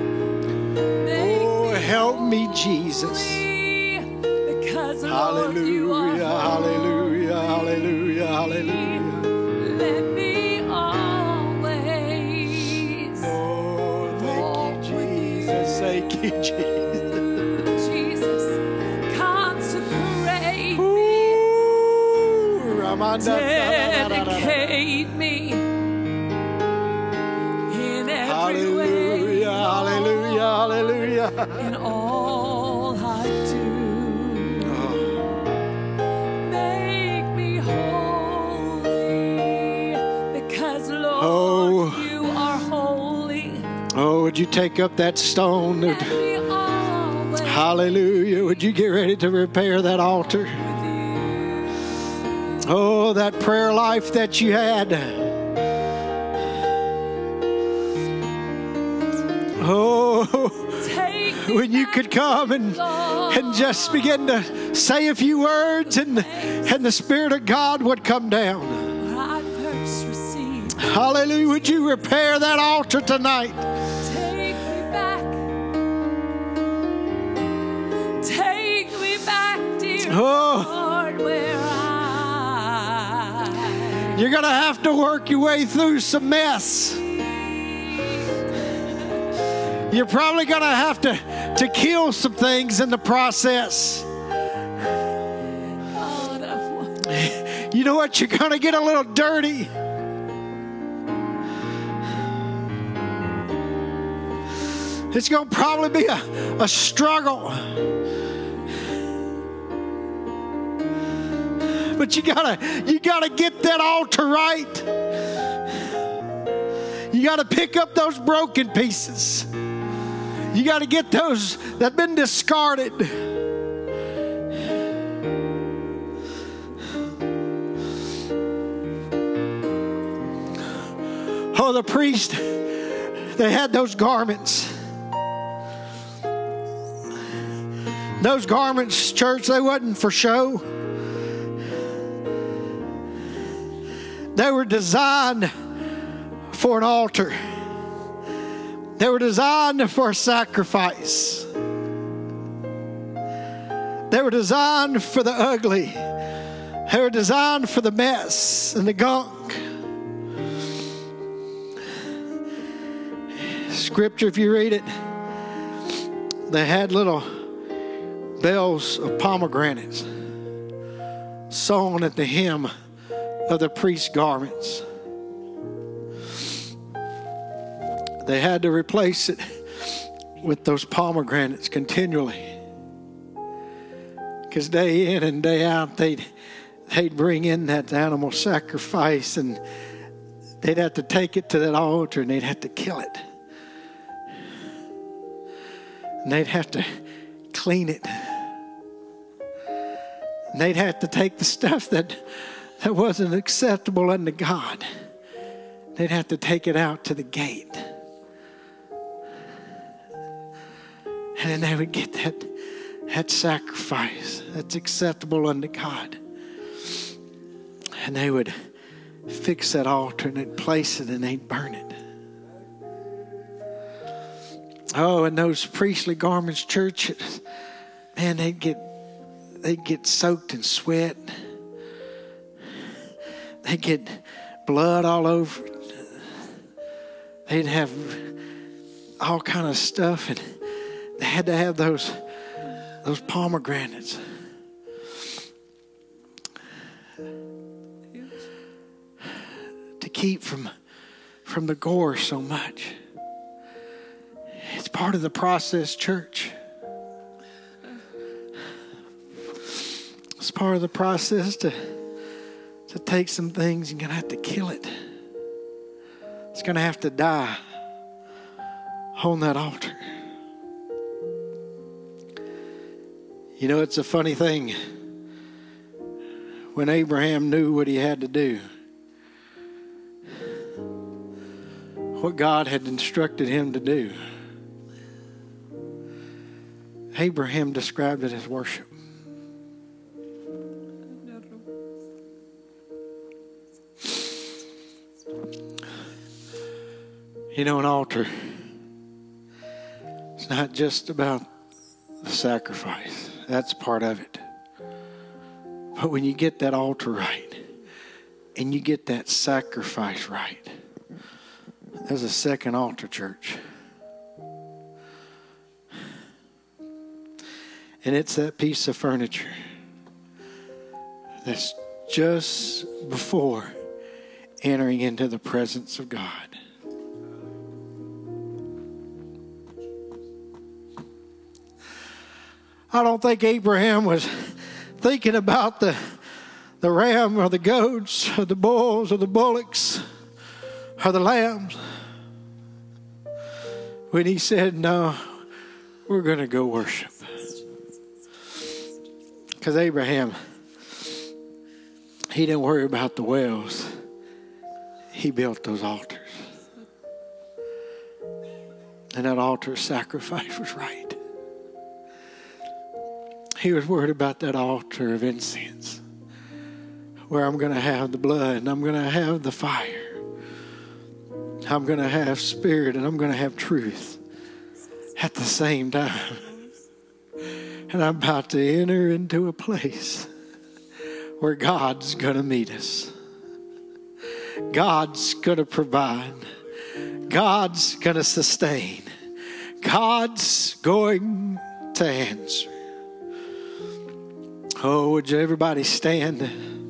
Oh, help me, Jesus. because Lord, you are Hallelujah, hallelujah, hallelujah, hallelujah. Let me always Oh, walk thank you, with Jesus. Thank you, Jesus. Jesus, consecrate me, Ooh, dedicate me in every way, hallelujah, hallelujah, hallelujah. in all I do. Make me holy, because Lord, Oh. you are holy. Oh, would you take up that stone? Let me always Hallelujah. Would you get ready to repair that altar? with you. Oh, that prayer life that you had. Oh, Take me when you back, could come and just begin to say a few words and the Spirit of God would come down. where I first received. Hallelujah. Would you repair that altar tonight? Take me back. Take me back, dear Oh. Lord, where I You're going to have to work your way through some mess. You're probably going to have to kill some things in the process. God, I want You know what? You're going to get a little dirty. It's going to probably be a struggle. But you gotta get that altar right. You gotta pick up those broken pieces. You gotta get those that have been discarded. Oh, the priest, they had those garments. Those garments, church, they wasn't for show. They were designed for an altar. They were designed for a sacrifice. They were designed for the ugly. They were designed for the mess and the gunk. Scripture, if you read it, they had little bells of pomegranates sewn at the hem of the priest's garments. They had to replace it with those pomegranates continually, because day in and day out they'd bring in that animal sacrifice, and they'd have to take it to that altar and they'd have to kill it, and they'd have to clean it, and they'd have to take the stuff that wasn't acceptable unto God. They'd have to take it out to the gate. And then they would get that sacrifice that's acceptable unto God. And they would fix that altar and they'd place it and they'd burn it. Oh, and those priestly garments, church, man, they'd get soaked in sweat. They'd get blood all over it. They'd have all kind of stuff, and they had to have those pomegranates. To keep from the gore so much. It's part of the process, church. It's part of the process to take some things. You're going to have to kill it. It's going to have to die. on that altar. You know, it's a funny thing. When Abraham knew what he had to do, what God had instructed him to do, Abraham described it as worship. You know, an altar, it's not just about the sacrifice. That's part of it. But when you get that altar right and you get that sacrifice right, there's a second altar, church. And it's that piece of furniture that's just before entering into the presence of God. I don't think Abraham was thinking about the ram or the goats or the bulls or the bullocks or the lambs when he said, no, we're going to go worship. Because Abraham, he didn't worry about the wells. He built those altars. And that altar sacrifice was right. He was worried about that altar of incense where I'm going to have the blood and I'm going to have the fire. I'm going to have spirit and I'm going to have truth at the same time. And I'm about to enter into a place where God's going to meet us. God's going to provide. God's going to sustain. God's going to answer. Oh, would you everybody stand?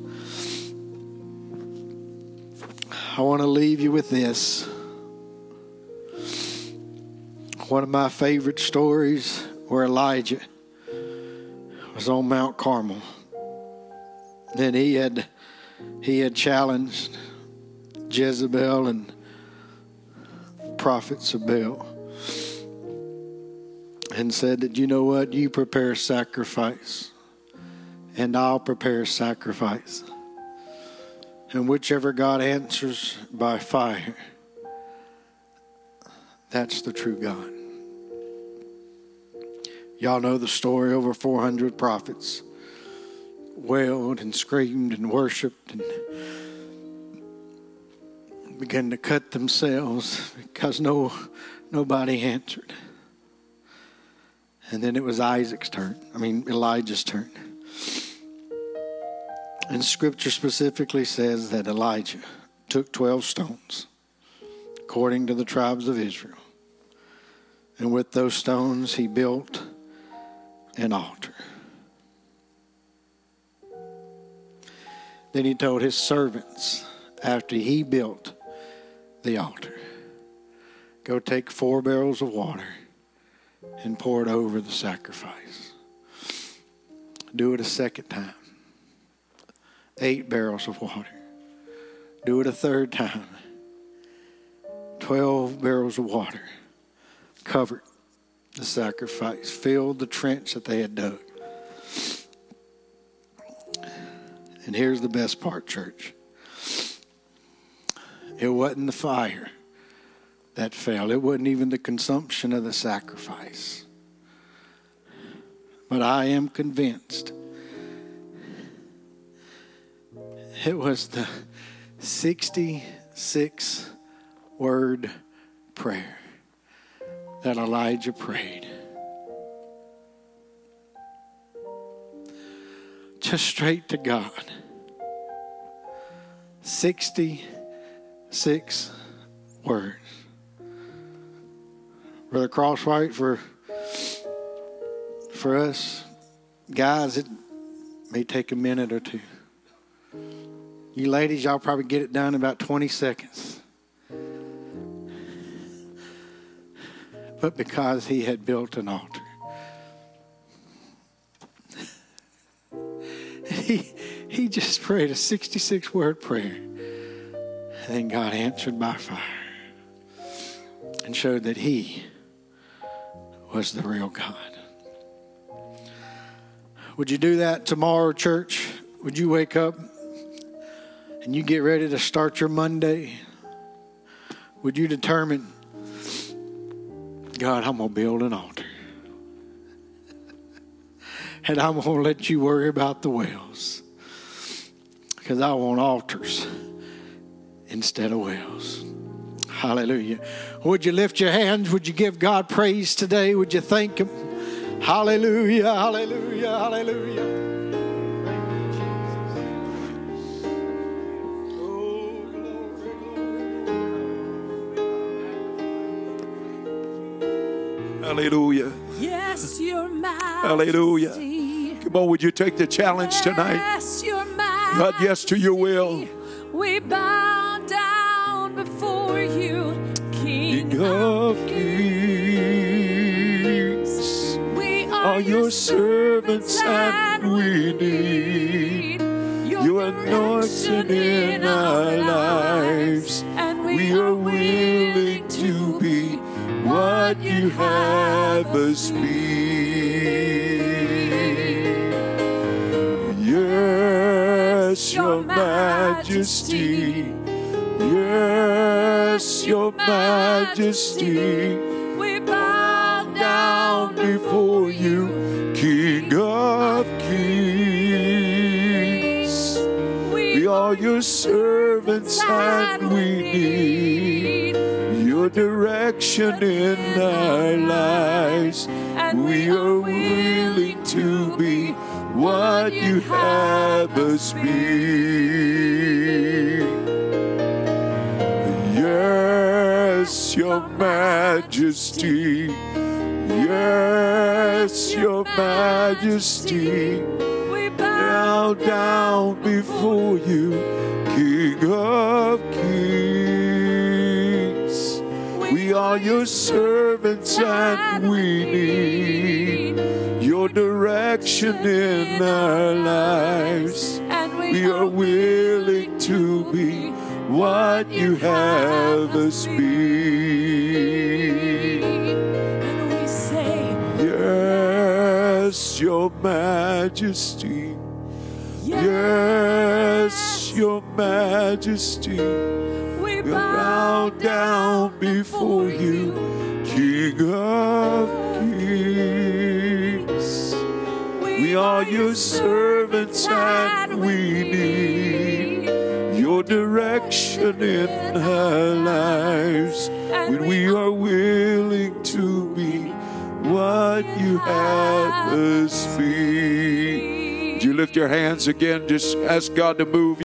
I want to leave you with this. One of my favorite stories where Elijah was on Mount Carmel. Then he had challenged Jezebel and prophets of Baal and said that, you know what, you prepare sacrifice and I'll prepare sacrifice. And whichever God answers by fire, that's the true God. Y'all know the story. Over 400 prophets wailed and screamed and worshiped and began to cut themselves because nobody answered. And then it was Elijah's turn. And Scripture specifically says that Elijah took 12 stones, according to the tribes of Israel. And with those stones, he built an altar. Then he told his servants, after he built the altar, go take 4 barrels of water and pour it over the sacrifice. Do it a second time. 8 barrels of water. Do it a third time. 12 barrels of water covered the sacrifice, filled the trench that they had dug. And here's the best part, church. It wasn't the fire that fell. It wasn't even the consumption of the sacrifice. But I am convinced it was the 66 word prayer that Elijah prayed. Just straight to God. 66 words. Brother Crosswhite, for us guys, it may take a minute or two. You ladies, y'all probably get it done in about 20 seconds. But because he had built an altar, he just prayed a 66-word prayer. And then God answered by fire and showed that he was the real God. Would you do that tomorrow, church? Would you wake up and you get ready to start your Monday? Would you determine, God, I'm going to build an altar. And I'm going to let you worry about the wells. Because I want altars instead of wells. Hallelujah. Would you lift your hands? Would you give God praise today? Would you thank Him? Hallelujah, hallelujah, hallelujah. Hallelujah. Yes, your majesty. Hallelujah. Come on, would you take the challenge tonight? Yes, your majesty. God, yes to your will. We bow down before you, King of Kings. We are your servants and we need your anointing in our lives. And We are willing to be what you have us be. Yes, your majesty. Yes, your majesty. we bow Down before you, King of Kings. We are your servants and we need your direction in our lives. And We are willing to be what you have us be. Yes, your majesty. Yes, your majesty. we bow Bow down before you, King of Kings. We are your servants and we need your direction in our lives. and We are willing to be what you have us be. And we say, Yes, your majesty. Yes, your majesty. we We bow down before you, King of Kings. We are your servants and we need your direction in our lives. When we are willing to be what you have us be. Would you lift your hands again? Just ask God to move.